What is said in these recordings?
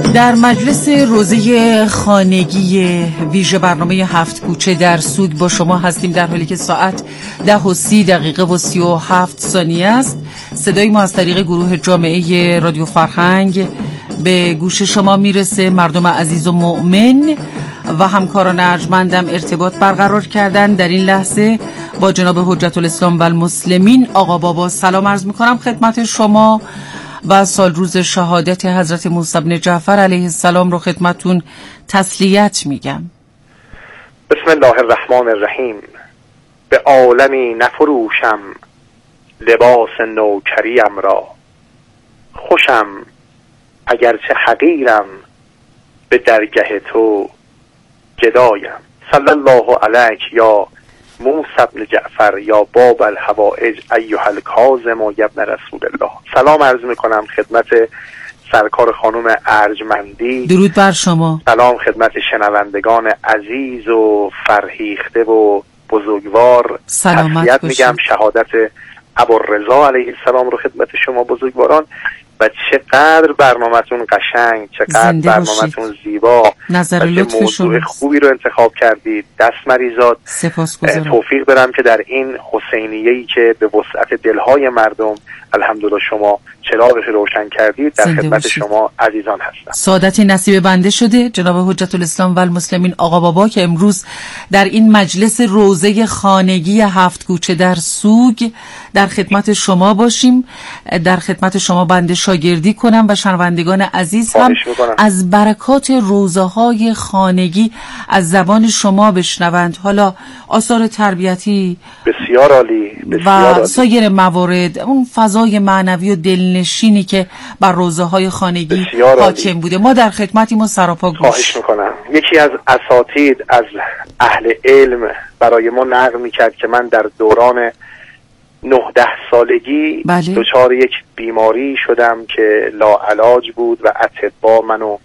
در مجلس روزه خانگی ویژه برنامه 7 کوچه در سوگ با شما هستیم، در حالی که ساعت 10:30:37 است. صدای ما از طریق گروه جامعه رادیو فرهنگ به گوش شما میرسه. مردم عزیز و مؤمن و همکاران ارجمندم ارتباط برقرار کردن. در این لحظه با جناب حجت الاسلام و المسلمین آقا بابا سلام عرض میکنم خدمت شما و سال روز شهادت حضرت موسی بن جعفر علیه السلام رو خدمتون تسلیت میگم. بسم الله الرحمن الرحیم. به عالمی نفروشم لباس نوکریم را، خوشم اگرچه حقیرم به درگه تو گدایم. صلی الله علیک یا موسی بن جعفر یا باب الحوائج ایها الکاظم و ابن رسول الله. سلام عرض میکنم خدمت سرکار خانم ارجمندی. درود بر شما. سلام خدمت شنوندگان عزیز و فرهیخته و بزرگوار. سلامت باشید. میگم شهادت ابوالرضا علیه السلام رو خدمت شما بزرگواران. و چقدر برنامه‌تون قشنگ، چقدر برنامه‌تون زیبا، نظر لطف موضوع خوبی رو انتخاب کردید. دست مریزاد. سپاسگزارم. توفیق دارم که در این حسینیه‌ای که به وسعت دلهای مردم الحمدلله شما چراغش روشن کردید، در خدمت شما عزیزان هستم. سعادت نصیب بنده شده جناب حجت الاسلام و المسلمین آقا بابا که امروز در این مجلس روزه خانگی 7 کوچه در سوگ در خدمت شما باشیم، در خدمت شما بنده شاگردی کنم و شنوندگان عزیز هم از برکات روزه‌های خانگی از زبان شما بشنوند. حالا آثار تربیتی بسیار عالی و سایر موارد، اون فضای معنوی و دلنشینی که بر روزه‌های خانگی حاکم بوده، ما در خدمتیم و سراپا گوش. خواهش میکنم. یکی از اساتید از اهل علم برای ما نقل میکرد که من در دوران 9-10 سالگی دچار یک بیماری شدم که لاعلاج بود و اطباء منو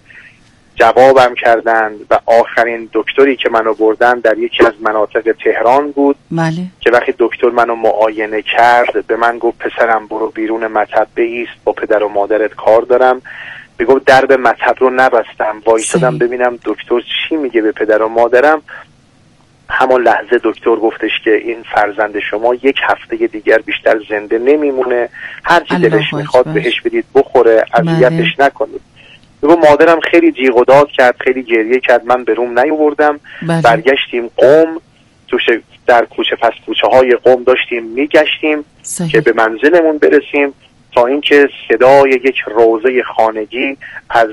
جوابم کردند و آخرین دکتری که منو بردن در یکی از مناطق تهران بود. که وقتی دکتر منو معاینه کرد به من گفت پسرم برو بیرون مطب بایست، با پدر و مادرت کار دارم. بگفت درب مطب رو نبستم، وایسادم ببینم دکتر چی میگه به پدر و مادرم. همون لحظه دکتر گفتش که این فرزند شما 1 هفته دیگر بیشتر زنده نمیمونه، هرچی دلش میخواد بهش بدید بخوره، اذیتش نکنید. بگو مادرم خیلی جیغ و داد کرد، خیلی گریه کرد، من به روم نیاوردم. برگشتیم قم، در کوچه پس کوچه های قم داشتیم میگشتیم که به منزلمون برسیم، تا اینکه صدای یک روزه خانگی از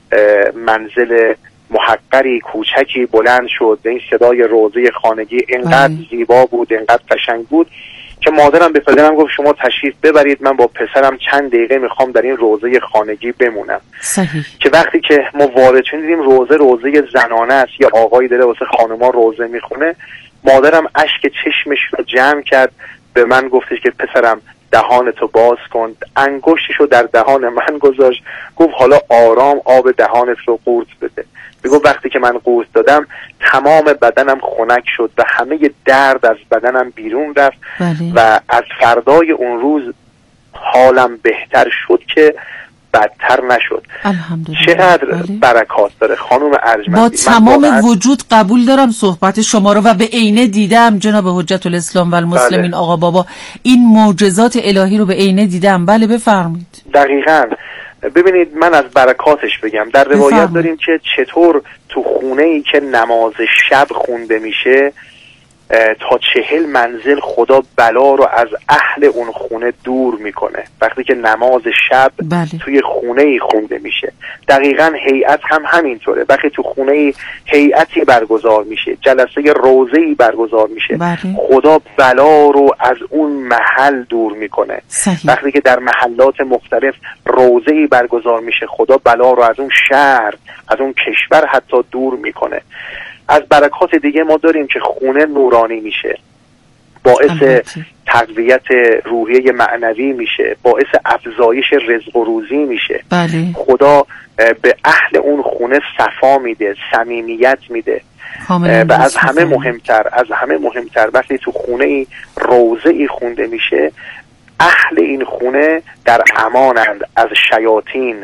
منزل محقری کوچکی بلند شد. این صدای روزه خانگی اینقدر زیبا بود، اینقدر قشنگ بود که مادرم به پدرم گفت شما تشریف ببرید، من با پسرم چند دقیقه میخوام در این روزه خانگی بمونم. که وقتی که ما وارد شدیم دیدیم روزه زنانه است، یا آقایی داره واسه خانوما روزه میخونه. مادرم اشک چشمش رو جمع کرد، به من گفتش که پسرم دهانتو باز کن. انگشتشو در دهان من گذاشت، گفت حالا آرام آب دهانت رو قورت بده. بگو وقتی که من قورت دادم تمام بدنم خنک شد و همه درد از بدنم بیرون رفت. و از فردای اون روز حالم بهتر شد که بدتر نشد. چقدر برکات داره خانم ارجمندی. با تمام وجود قبول دارم صحبت شما رو و به عینه دیدم جناب حجت الاسلام و المسلمین آقا بابا، این معجزات الهی رو به عینه دیدم. بله بفرمایید. دقیقاً. ببینید من از برکاتش بگم. در روایت داریم که چطور تو خونه‌ای که نماز شب خونده میشه تا 40 منزل خدا بلا رو از اهل اون خونه دور میکنه. وقتی که نماز شب توی خونه‌ای خونده میشه، دقیقاً هیئت هم همینطوره. وقتی تو خونه‌ای هیئتی برگزار میشه، جلسه روزه‌ای برگزار میشه، خدا بلا رو از اون محل دور میکنه. وقتی که در محلات مختلف روزه‌ای برگزار میشه، خدا بلا رو از اون شهر، از اون کشور حتی دور میکنه. از برکات دیگه ما داریم که خونه نورانی میشه، باعث تقویت روحیه معنوی میشه، باعث افزایش رزق و روزی میشه. خدا به اهل اون خونه صفا میده، صمیمیت میده. و از همه مهمتر وقتی تو خونه ای روزه ای خونده میشه، اهل این خونه در امانند از شیاطین،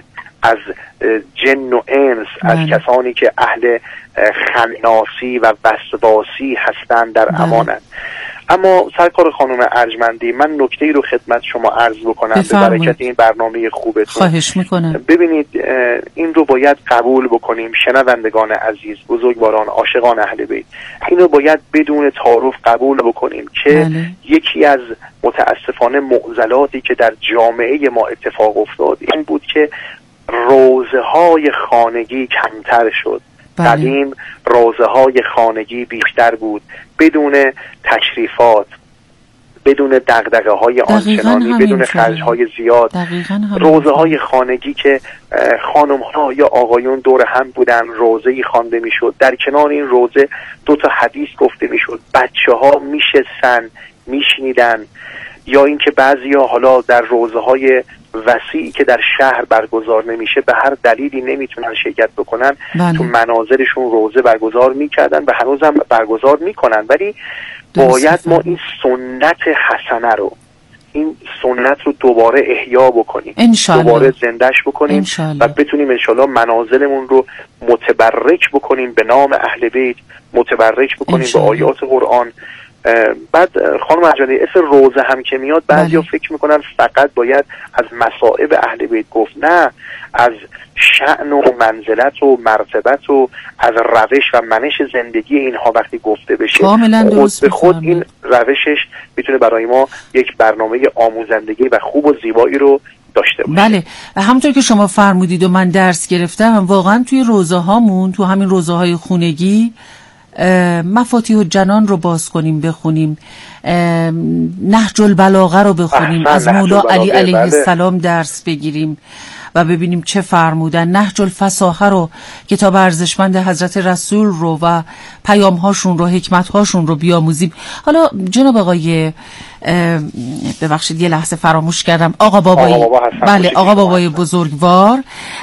از جن و انس، از کسانی که اهل خناسی و وسواسی هستند در امانند. اما سرکار خانم ارجمندی، من نکته‌ای رو خدمت شما عرض بکنم به برکت این برنامه خوبتون. خواهش میکنم. ببینید این رو باید قبول بکنیم، شنوندگان عزیز، بزرگواران، عاشقان اهل بیت، این رو باید بدون تعارف قبول بکنیم که یکی از متاسفانه معضلاتی که در جامعه ما اتفاق افتاد این بود که روزه‌های خانگی کمتر شد. قدیم روزه‌های خانگی بیشتر بود، بدون تشریفات، بدون دغدغه‌های آنچنانی، بدون خرج‌های زیاد. روزه‌های خانگی که خانم‌ها یا آقایون دور هم بودن، روزه‌ای خوانده می‌شد، در کنار این روزه 2 تا حدیث گفته می‌شد، بچه‌ها میشستن میشنیدن، یا اینکه بعضیا حالا در روزه‌های وسیعی که در شهر برگزار نمیشه به هر دلیلی نمیتونن شرکت بکنن، تو منازلشون روزه برگزار میکردن و هنوزم برگزار میکنن. ولی باید ما این سنت حسنه رو، این سنت رو دوباره احیا بکنیم، دوباره زندش بکنیم و بتونیم انشالله منازلمون رو متبرک بکنیم به نام اهل بیت، متبرک بکنیم به آیات قرآن. بعد خانم ارجمندی، اسم روزه هم که میاد بعضیا فکر میکنن فقط باید از مصائب اهل بیت گفت. نه، از شأن و منزلت و مرتبت و از روش و منش زندگی اینها وقتی گفته بشه، خود به خود این روشش میتونه برای ما یک برنامه آموزندگی و خوب و زیبایی رو داشته باشه. بله، همونطور که شما فرمودید و من درس گرفتم، واقعا توی روزه هامون، تو همین روزه های خونگی، مفاتیح الجنان رو باز کنیم بخونیم، نهج البلاغه رو بخونیم، از مولا علی علیه السلام درس بگیریم و ببینیم چه فرمودن، نهج الفصاحه رو، کتاب ارزشمند حضرت رسول رو و پیام‌هاشون رو، حکمت‌هاشون رو بیاموزیم. حالا جناب آقای، ببخشید یه لحظه فراموش کردم، آقا بابایی، بله آقا بابای بزرگوار،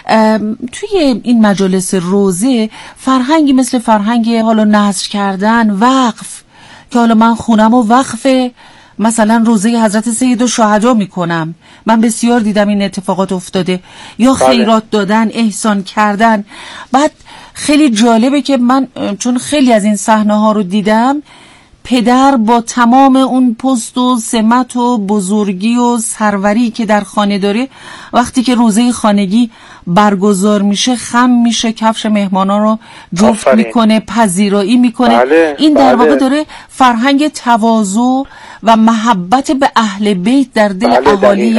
توی این مجالس روزه فرهنگی مثل فرهنگ حالا نذر کردن، وقف، که حالا من خونم و وقف مثلا روزه حضرت سید الشهدا میکنم، من بسیار دیدم این اتفاقات افتاده، یا خیرات دادن، احسان کردن. بعد خیلی جالبه که من چون خیلی از این صحنه ها رو دیدم، پدر با تمام اون پست و سمت و بزرگی و سروری که در خانه داره، وقتی که روزه خانگی برگزار میشه خم میشه، کفش مهمانا رو جفت میکنه، پذیرایی میکنه. این در واقع داره فرهنگ تواضع و محبت به اهل بیت در دل اهالی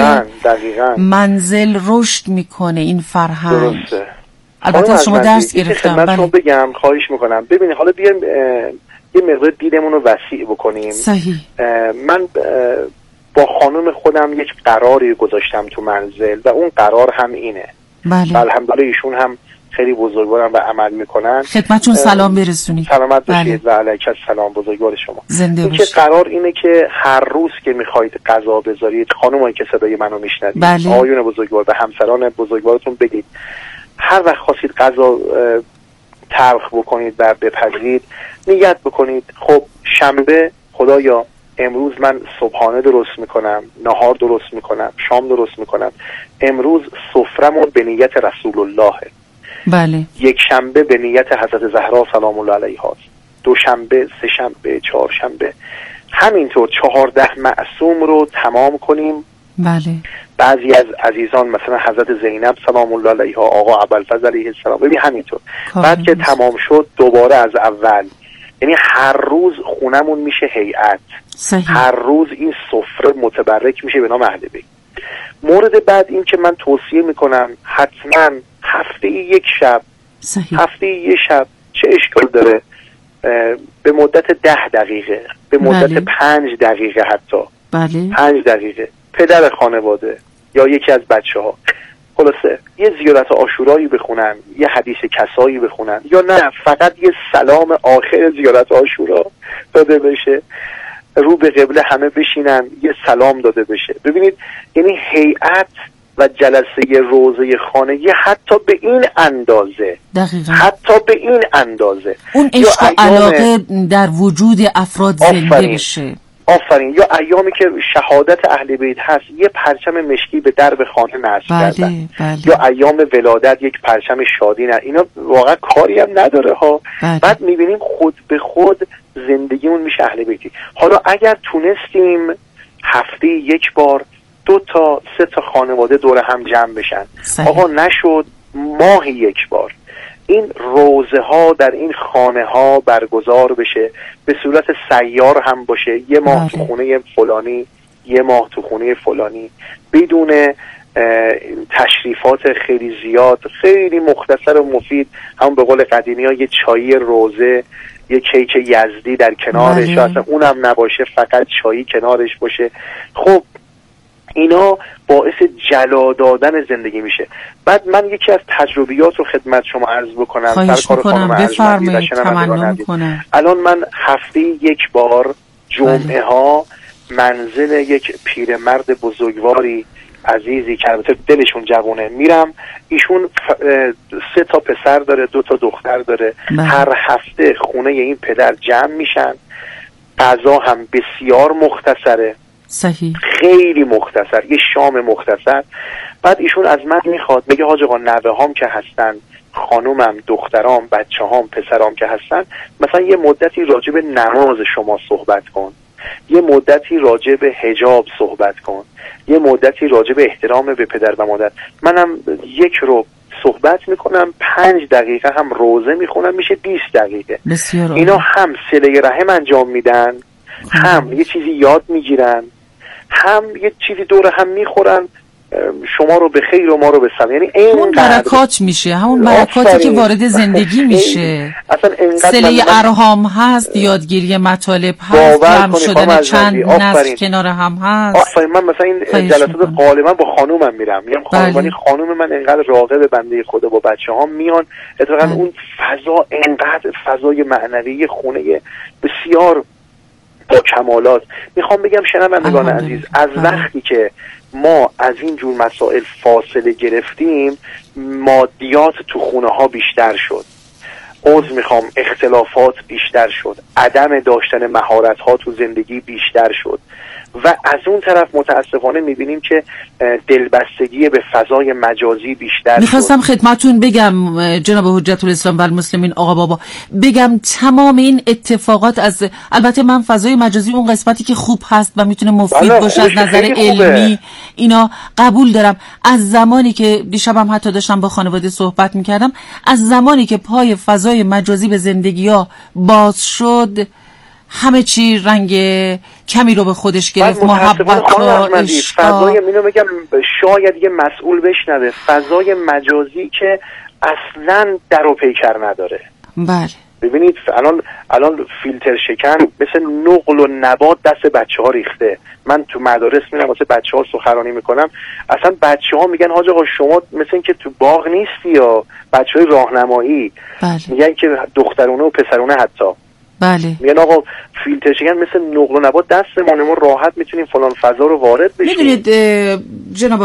منزل رشد میکنه. این فرهنگ درسته. البته شما درس گرفتم. بله. بگم خواهش میکنم. ببینید حالا بیایم یه مقدار دیدمون رو وسیع بکنیم. صحیح. من با خانم خودم یک قراری گذاشتم تو منزل و اون قرار هم اینه. بله. الحمدلله ایشون هم خیلی بزرگوارن و عمل میکنن. خدمتشون سلام برسونید. سلامت باشید. بله. و علیک السلام بزرگوار شما. زنده باشید. این که قرار اینه که هر روز که میخواید غذا بذارید، خانمایی که صدای منو میشنوید، بله. آقایون بزرگوار و همسران بزرگوارتون بگید هر وقت خواستید غذا تلخ بکنید و بپزید، نیت بکنید خب شنبه خدایا امروز من صبحانه درست میکنم، نهار درست میکنم، شام درست میکنم، امروز سفرمون به نیت رسول الله. بله. یک شنبه به نیت حضرت زهرا سلام الله علیها، دوشنبه، سه شنبه، چهارشنبه، همینطور 14 معصوم رو تمام کنیم. بله. بعضی از عزیزان مثلا حضرت زینب سلام الله علیها، آقا ابوالفضل علیه السلام، ببین همینطور. بعد که تمام شد دوباره از اول، یعنی هر روز خونمون میشه هیئت. هر روز این سفره متبرک میشه به نام اهل بیت. مورد بعد این که من توصیه میکنم حتما هفته یک شب، هفته یک شب چه اشکال داره، به مدت 10 دقیقه، به مدت 5 دقیقه، حتی 5 دقیقه پدر خانواده یا یکی از بچه ها خلاصه یه زیارت عاشورایی بخونن، یه حدیث کسایی بخونن، یا نه فقط یه سلام آخر زیارت عاشورا داده بشه، رو به قبله همه بشینن یه سلام داده بشه. ببینید یعنی هیئت و جلسه روزه خانگی حتی به این اندازه، دقیقا. حتی به این اندازه اون عشق و علاقه در وجود افراد زنده بشه. آفرین. یا ایامی که شهادت اهل بیت هست یه پرچم مشکی به درب خانه نصب کردن. یا ایام ولادت یک پرچم شادی نه. اینا واقعا کاری هم نداره ها. بعد میبینیم خود به خود زندگیمون میشه اهل بیتی. حالا اگر تونستیم هفته یک بار 2 تا 3 تا خانواده دور هم جمع بشن، آقا نشد ماهی یک بار این روزه ها در این خانه ها برگزار بشه، به صورت سیار هم باشه، یه ماه تو خونه فلانی، یه ماه تو خونه فلانی، بدون تشریفات خیلی زیاد، خیلی مختصر و مفید. همون به قول قدیمی ها یه چایی روزه، یه کیک یزدی در کنارش، اصلا اونم نباشه، فقط چایی کنارش باشه. خب اینا باعث جلا دادن زندگی میشه. بعد من یکی از تجربیات رو خدمت شما عرض بکنم. بفرمایید. تمنی میکنم. الان من هفته یک بار جمعه ها منزل یک پیرمرد بزرگواری عزیزی که البته دلشون جوونه میرم. ایشون 3 تا پسر داره، 2 تا دختر داره. هر هفته خونه این پدر جمع میشن. غذا هم بسیار مختصره، صحیح، خیلی مختصر، یه شام مختصر. بعد ایشون از من میخواد، میگه حاج آقا نوه هام که هستن، خانومم، دخترام، بچه هام، پسرام که هستن، مثلا یه مدتی راجع به نماز شما صحبت کن، یه مدتی راجع به حجاب صحبت کن، یه مدتی راجع به احترام به پدر و مادر. منم 1 رو صحبت میکنم، 5 دقیقه هم روزه میخونم، میشه 20 دقیقه. اینا هم صله رحم انجام میدن، هم یه چیزی یاد میگیرن، هم یه چیزی دور هم میخورن، شما رو به خیر و ما رو به سلام. یعنی همون برکات میشه، همون برکاتی که وارد زندگی میشه. صله ارحام هست، یادگیری مطالب هست، جمع شدن چند نسل کنار هم هست. آفرین. من مثلا این جلسات غالبا با خانومم میرم، میگم خانوم من انقدر راغب بنده خدا با بچه‌هام میان، اتفاقا اون فضا انقدر فضای معنوی خونه بسیار با کمالات. میخوام بگم شنوندگان عزیز، از وقتی که ما از این جور مسائل فاصله گرفتیم، مادیات تو خونه ها بیشتر شد، میخوام اختلافات بیشتر شد، عدم داشتن مهارت ها تو زندگی بیشتر شد، و از اون طرف متاسفانه میبینیم که دلبستگی به فضای مجازی بیشتر. میخواستم خدمتون بگم جناب حجت الاسلام و المسلمین آقا بابا، بگم تمام این اتفاقات از، البته من فضای مجازی اون قسمتی که خوب هست و میتونه مفید باشه از نظر علمی اینا قبول دارم. از زمانی که دیشبم حتی داشتم با خانواده صحبت میکردم، از زمانی که پای فضای مجازی به زندگی ها باز شد، همه چی رنگ کمی رو به خودش گرفت. محبت ها، عشق، فضای اینو میگم شاید یه مسئول بشنوه، فضای مجازی که اصلا در و پیکر نداره. بله. ببینید الان فیلتر شکن مثل نقل و نبات دست بچه ها ریخته. من تو مدارس میرم واسه بچه ها سخنرانی میکنم، اصلا بچه ها میگن حاج آقا شما مثل این که تو باغ نیستی، یا بچه های راهنمایی میگن که دخترونه و پسرونه حتی بله میگن آقا فیلتر شکن مثل نقل و نبات دستمون، ما راحت میتونیم فلان فضا رو وارد بشیم. میدونید جناب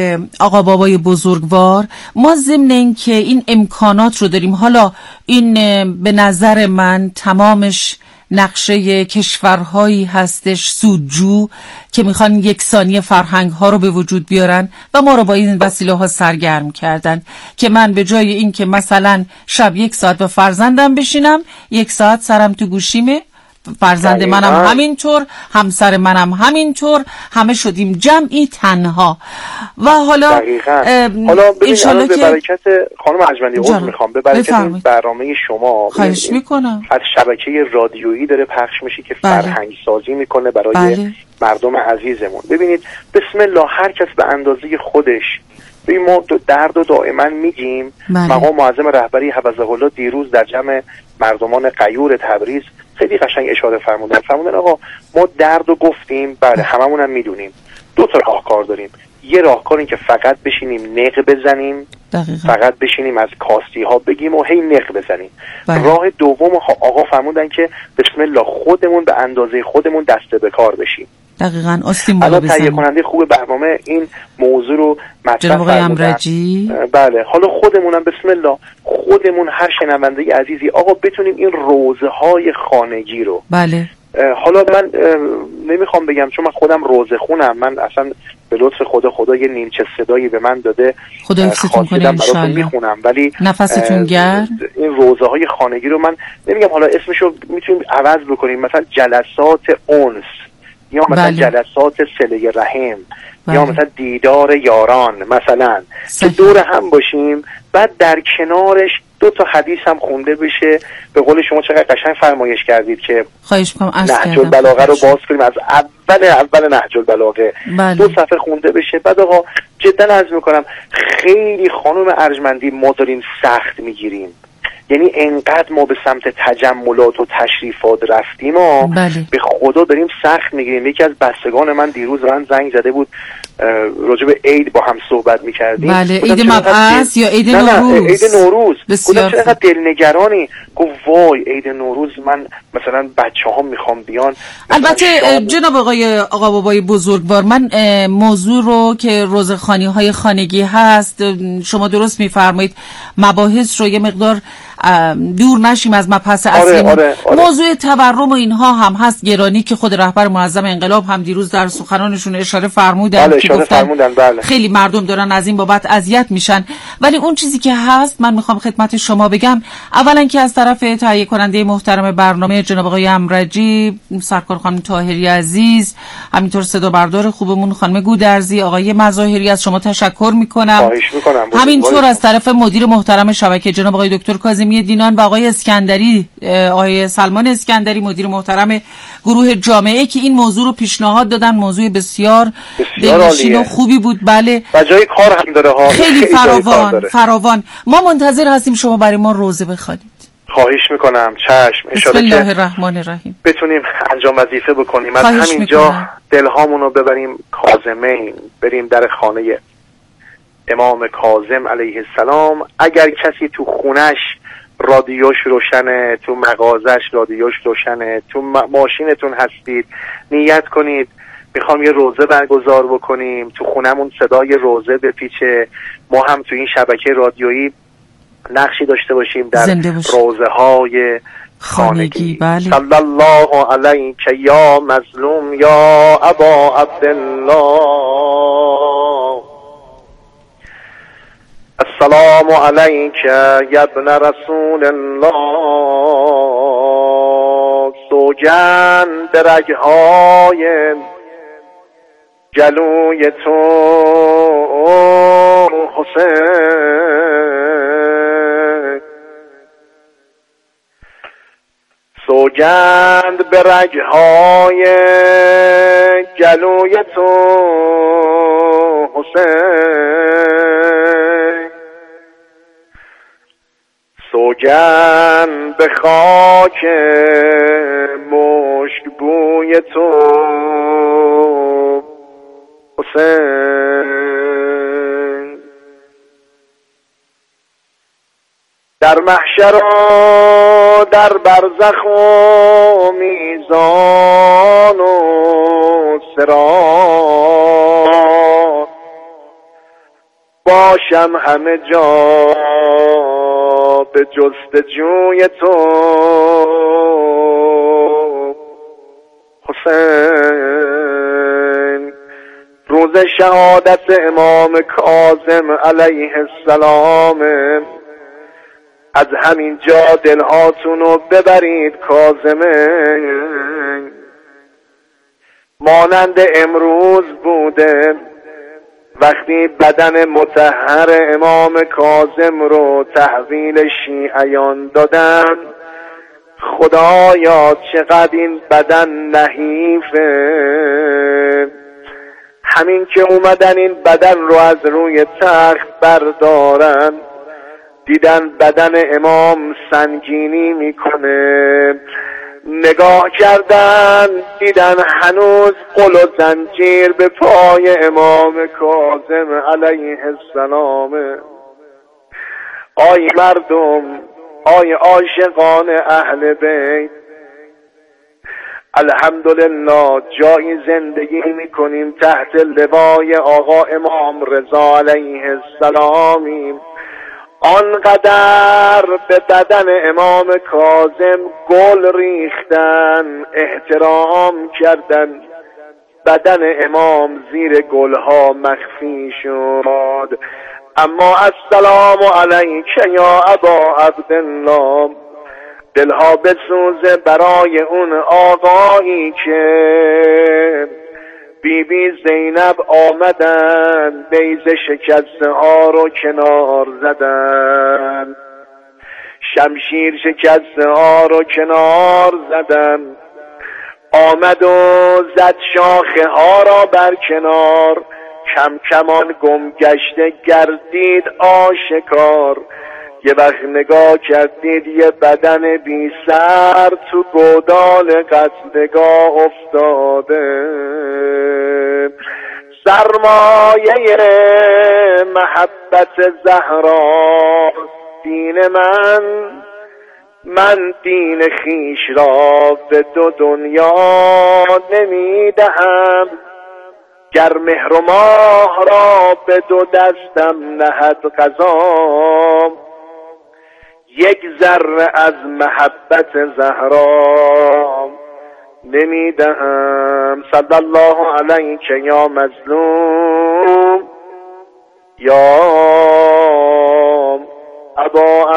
آقا بابای بزرگوار، ما ضمن این که این امکانات رو داریم، حالا این به نظر من تمامش نقشه کشورهایی هستش سودجو که میخوان یکسانی فرهنگ ها رو به وجود بیارن و ما رو با این وسیله ها سرگرم کردن، که من به جای این که مثلا شب 1 ساعت با فرزندم بشینم، 1 ساعت سرم تو گوشیمه، فرزند منم همینطور، همسر منم همینطور، همه شدیم جمعی تنها. و حالا انشالله که به برکت خانم ارجمندی عذر میخوام، به برکت این برنامه شما خواهش میکنم، از شبکه رادیویی داره پخش میشه که فرهنگ سازی میکنه برای مردم عزیزمون. ببینید بسم الله، هر کس به اندازه خودش. ببین ما درد و دائما میگیم. مقام معظم رهبری حفظه الله دیروز در جمع مردمان غیور تبریز خیلی قشنگ اشاره فرمودن آقا ما درد رو گفتیم، بله هممون هم میدونیم. 2 تا راهکار داریم. یه راهکار این که فقط بشینیم نق بزنیم، فقط بشینیم از کاستی ها بگیم و هی نق بزنیم. راه دوم آقا فرمودن که بسم الله خودمون به اندازه خودمون دست به کار بشیم. دقیقاً آستین بالا بزنیم. تهیه کننده خوب برنامه این موضوع رو مطرح فرمودن. بله حالا خودمونم بسم الله، خودمون هر شنونده عزیزی آقا بتونیم این روزه های خانگی رو حالا من نمیخوام بگم چون من خودم روزه خونم، من اصلا به لطف خدا یه نیمچه صدایی به من داده، خدا حفظتون کنه انشالله میخونم، ولی نفستون گرم. این روزه های خانگی رو من نمیگم حالا اسمشو میتونیم عوض بکنیم، مثلا جلسات انس یا مثلا جلسات صله رحم یا مثلا دیدار یاران، مثلا که دور هم باشیم، بعد در کنارش 2 تا حدیث هم خونده بشه. به قول شما چقدر قشنگ فرمایش کردید که خواهش می‌کنم نهج البلاغه رو باز کنیم از اول نهج البلاغه 2 صفحه خونده بشه. بعد آقا جدا عرض میکنم خیلی خانم ارجمندی ما داریم سخت میگیریم، یعنی انقدر ما به سمت تجملات و تشریفات رفتیم و به خدا داریم سخت میگیریم. یکی از بستگان من دیروز من زنگ زده بود راجع به عید با هم صحبت میکردیم. بله، عید مبعث یا عید نوروز؟ عید نوروز. گفتم چقدر دلنگرانی. گفت وای عید نوروز من مثلا بچه‌ها میخوام بیان. البته جناب آقا بابای بزرگوار، من موضوع رو که روزخوانی‌های خانگی هست شما درست میفرمایید، مباحث رو یه مقدار دور نشیم از مبحث اصلی. آره. موضوع تورم و اینها هم هست گرانی که خود رهبر معظم انقلاب هم دیروز در سخنانشون اشاره فرمودن که گفتن خیلی مردم دارن از این بابت اذیت میشن. ولی اون چیزی که هست من میخوام خدمت شما بگم، اولا که از طرف تهیه کننده محترم برنامه جناب آقای امرجی، سرکار خانم طاهری عزیز، همینطور صدا بردار خوبمون خانم گودرزی، آقای مظاهری، از شما تشکر میکنم. خواهش میکنم. همینطور از طرف مدیر محترم شبکه جناب آقای دکتر کاظمی دینان و آقای اسکندری، آقای سلمان اسکندری مدیر محترم گروه جامعه که این موضوع رو پیشنهاد دادن. موضوع بسیار دلنشین و خوبی بود. بله، و جای کار هم داره ها، خیلی فراوان. ما منتظر هستیم شما برای ما روزه بخوانید. خواهش میکنم. چشم. بسم الله الرحمن الرحیم. بتونیم انجام وظیفه بکنیم، از همینجا دلهامون رو ببریم کاظمین، بریم در خانه امام کاظم علیه السلام. اگر کسی تو خونش رادیوش روشنه، تو مغازش رادیوش روشنه، تو ماشینتون هستید، نیت کنید میخوام یه روزه برگزار بکنیم، تو خونمون صدای روزه بپیچه، ما هم تو این شبکه رادیویی نقشی داشته باشیم در روزه های خانگی. بله. صلی الله علیک یا مظلوم یا ابا عبدالله، السلام علیک یا ابن رسول الله. سوگند به رگهای گلوی تو حسین، سوگند به رگهای گلوی تو حسین، سوگند به خاک مشک بوی تو حسین. در محشر و در برزخ و میزان و صراط باشم همه جا به جستجوی تو حسین. روز شهادت امام کاظم علیه السلام، از همین جا دلهاتونو ببرید کاظمه. مانند امروز بوده وقتی بدن مطهر امام کاظم رو تحویل شیعیان دادن. خدایا چقدر این بدن نحیفه. همین که اومدن این بدن رو از روی تخت بردارن، دیدن بدن امام سنگینی میکنه، نگاه کردن دیدن هنوز قل و زنجیر به پای امام کاظم علیه السلام. آی مردم، آی عاشقان اهل بیت، الحمدلله جایی زندگی میکنیم تحت لوای آقا امام رضا علیه السلامیم. آنقدر به بدن امام کاظم گل ریختن، احترام کردن، بدن امام زیر گلها مخفی شد. اما السلام علیک یا ابا عبدالله، دلها بسوزه برای اون آقایی که بی زینب آمدن بیضه شکسته ها رو کنار زدن، شمشیر شکسته ها رو کنار زدن، آمد و زد شاخه ها را بر کنار، کم کمان گم گشته گردید آشکار. یه وقت نگاه کردید یه بدن بی سر تو گودال قتلگاه افتاده. سرمایه محبت زهرا دین من دین خیش را به دو دنیا نمیدهم. گر مهر و ماه را به دو دستم نهد قضا، یک ذره از محبت زهرا نمیدهم. صلی الله علیک یا مظلوم یا ابا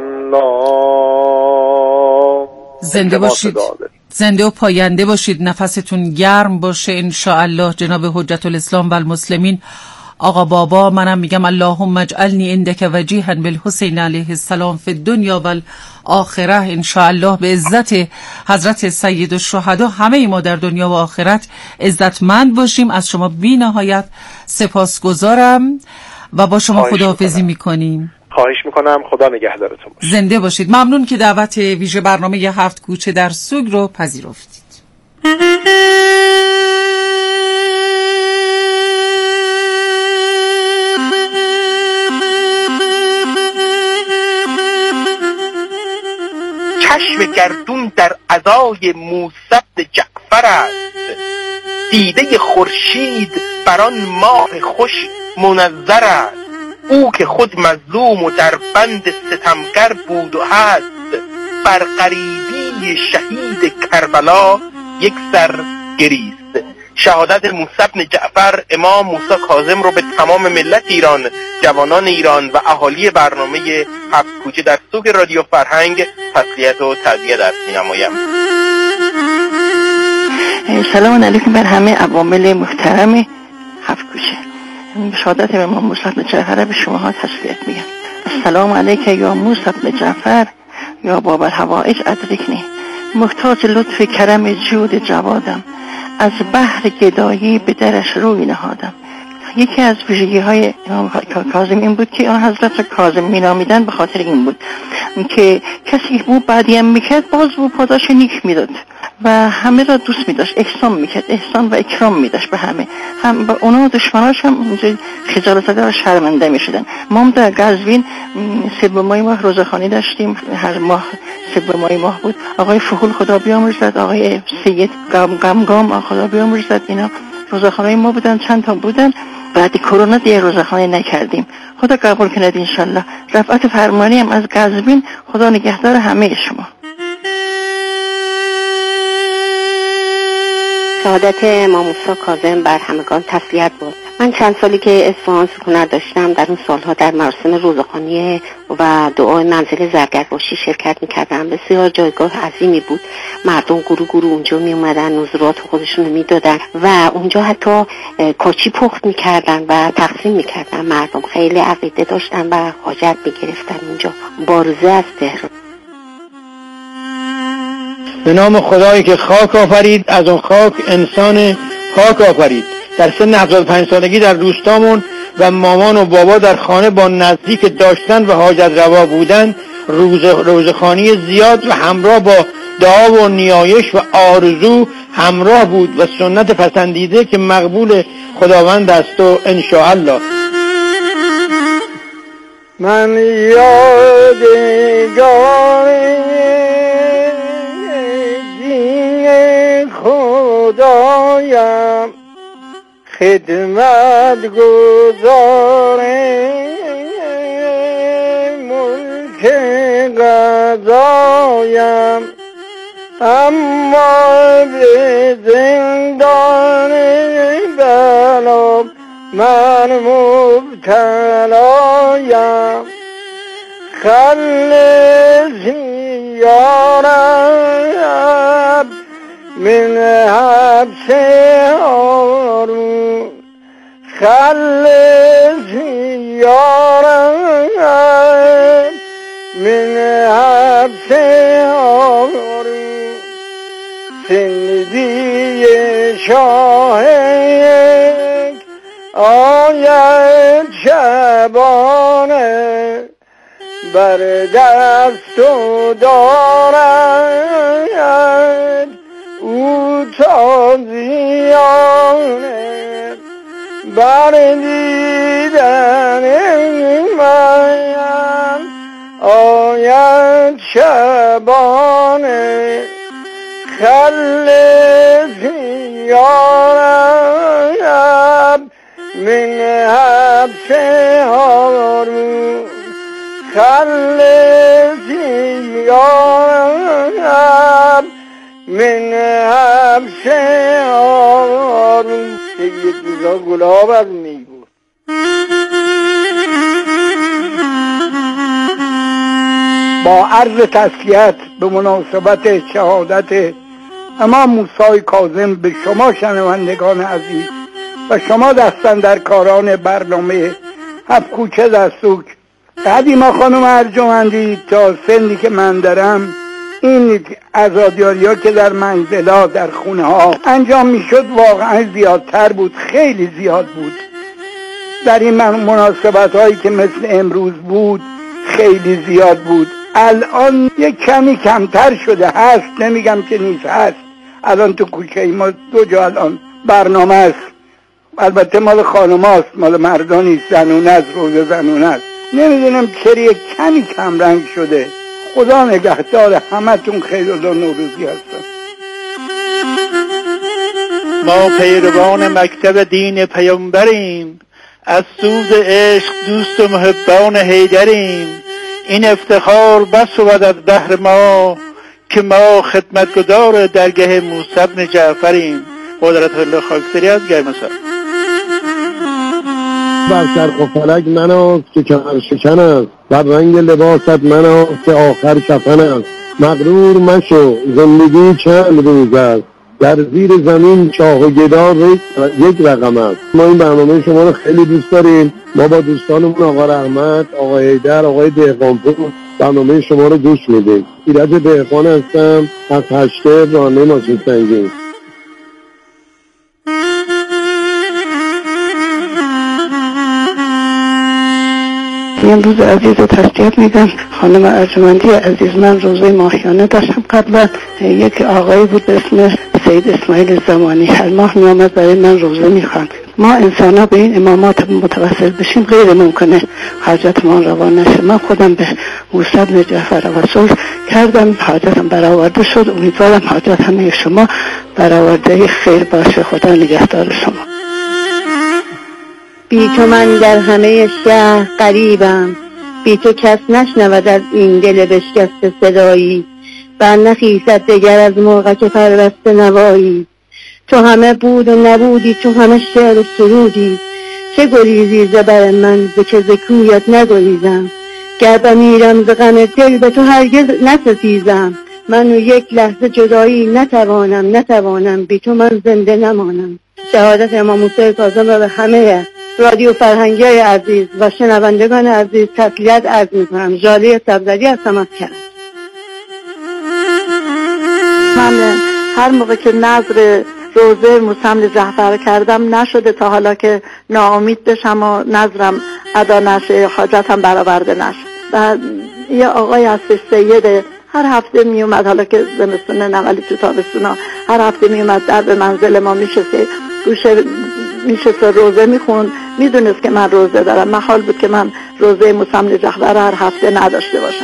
عبدالله. زنده باشید، زنده و پاینده باشید، نفستون گرم باشه انشاءالله. جناب حجت الاسلام و المسلمین آقا بابا، منم میگم اللهم اجعلنی عندک وجیها بالحسین علیه السلام فی الدنیا و الاخره. انشاءالله به عزت حضرت سید الشهدا همه ما در دنیا و آخرت عزتمند باشیم. از شما بی نهایت سپاسگزارم و با شما خداحافظی میکنیم. خواهش میکنم، خدا نگهدارتون باشه. زنده باشید. ممنون که دعوت ویژه برنامه 7 کوچه در سوگ رو پذیرفتید. چشم گردون در عزای موسی بن جعفر است، دیده خورشید بر آن ماه خوش منظر است. او که خود مظلوم و در بند ستمگر بود و هست، بر غریبی شهید کربلا یک سر گریست. شهادت موسی بن جعفر امام موسی کاظم رو به تمام ملت ایران، جوانان ایران و اهالی برنامه 7 کوچه در سوگ رادیو فرهنگ تسلیت و تعزیه درس می‌نمایم. سلام علیکم بر همه عوامل محترم 7 کوچه. شهادت امام موسی بن جعفر به شماها تسلیت میگم. السلام علیک یا موسی بن جعفر یا باب الحوائج ادرکنی، محتاج لطف کرم جود جوادم، از بحر گدایی به درش روی نهادم. یکی از ویژگی های امام کاظم این بود که آن حضرت کاظم مینامیدن به خاطر این بود که کسی او بعدی هم میکرد باز او پاداش نیک میداد و همه را دوست میداشت، احسان میکرد، احسان و اکرام میداشت به همه، هم به اونا دشمناش هم خجالت زده و شرمنده میشدن. ما در قزوین سوم ماه روزخوانی داشتیم، هر ماه سوم ماه بود. آقای فحول خدا بیامرزد، آقای سید گمگام خدا بیامرزد، اینا روزخوانی ما بودن، چند تا بودن. بعد کرونا دیگه روزخوانی نکردیم. خدا قبول کنه انشالله. رفعت فرمانی هم از قزوین. خدا نگهدار همه شما. شهادت امام موسی کاظم بر همگان تسلیت بود. من چند سالی که اصفهان سکونت داشتم، در اون سالها در مراسم روزخوانی و دعای منزل زرگرباشی شرکت میکردم. بسیار جایگاه عظیمی بود. مردم گروه اونجا می اومدن، نظرات خودشون رو میدادن و اونجا حتی کاچی پخت میکردن و تقسیم میکردن. مردم خیلی عقیده داشتن و حاجت میگرفتن. اونجا بارزه از تهران. به نام خدایی که خاک آفرید، از اون خاک انسان خاک آفرید. در سن 75 سالگی در روستامون و مامان و بابا در خانه با نزدیک داشتن و حاجت روا بودن، روزخوانی زیاد و همراه با دعا و نیایش و آرزو همراه بود و سنت پسندیده که مقبول خداوند است و انشاءالله. من یادگار دین خدایم، خدمت گزار سزایم، اما به زندان بلا من مبتلایم. خلصی یا رب من حبس هارون، خلصی یا رب من حبس هارون. سندی شاهد آید شبانه، بر دست و دارد او تازیانه. بر دیدن من آید شبانه، خلصی یا رب من حبس هارون، خلصی یا رب من حبس هارون. سید میرزا گلاب از میگو. با عرض تسلیت به مناسبت شهادت امام موسی کاظم به شما شنوندگان عزیز و شما دستاندرکاران برنامه هفت کوچه در سوک، قدیما خانم ارجمندی تا سنی که من دارم این عزادیاری ها که در منزل‌ها در خونه ها انجام میشد واقعا زیادتر بود، خیلی زیاد بود. در این مناسبت هایی که مثل امروز بود خیلی زیاد بود. الان یک کمی کمتر شده، هست، نمیگم که نیست، هست. الان تو کوچه ما 2 جا الان برنامه است، البته مال خانماست، مال مردان نیست، زنونه است، روزه زنونه است. نمیدونم چرا یک کمی کم رنگ شده. خدا نگهدار همتون، خیر الله نوروزی هستم. ما پیروان مکتب دین پیامبریم، از سوز عشق دوست و محبان حیدریم. این افتخار بس بود از بهر ما، که ما خدمتگزار درگاه موسی بن جعفریم. قدرت الله خاکسری از گرمسار. بر چرخ و فلک مناست که کمر شکن است، بر رنگ لباست مناست که آخر کفن است. مغرور مشو زندگی چند روز است، در زیر زمین چاه و گدار یک رقم است. ما این برنامه شما رو خیلی دوست داریم. ما با دوستانمون آقا رحمت، آقا حیدر، آقای دهقانپور برنامه شما رو گوش میدیم. ایرج دهقان هستم از هشته رانه ماشین سنگین. امروز عزیز رو تسلیت میگم. خانم ارجمندی عزیز، من روزه ماهیانه داشتم قبلا. یک آقایی بود به اسم سید اسماعیل زمانی، هر ماه میامد برای من روزه میخواند. ما انسان ها به این امامات متوسل بشیم غیر ممکنه حاجتمان روا نشه. من خودم به موسی بن جعفر توسل کردم، حاجتم برآورده شد. امیدوارم حاجت همه شما برآورده خیر باشه. خدا نگهدار شما. بی تو من در همه شهر غریبم، بی تو کس نشنود از این دل بشکسته صدایی. بر نخیزد دگر از مرغک پربسته نوایی. تو همه بود و نبودی، تو همه شعر و سرودی. چه گریزی ز بر من به که ز کویت نگریزم. گر بمیرم ز غم دل به تو هرگز نستیزم. من یک لحظه جدایی نتوانم، بی تو من زنده نمانم. شهادت امام موسی کاظم را به همه رادیو فرهنگی عزیز و شنوندگان عزیز تسلیت عرض می‌کنم. ژاله صفدری هستم از کرج. من هر موقع که نظر روزه موسی بن جعفر کردم نشده تا حالا که ناامید بشم و نظرم ادا نشه، حاجتم برآورده نشه. و یه آقای هستش سید، هر هفته میومد، حالا که زمستون نه ولی تو تابستونا هر هفته میومد در به منزل ما میشسته روزه میخوند. میدونست که من روزه دارم. محال بود که من روزه موسی بن جعفر هر هفته نداشته باشم.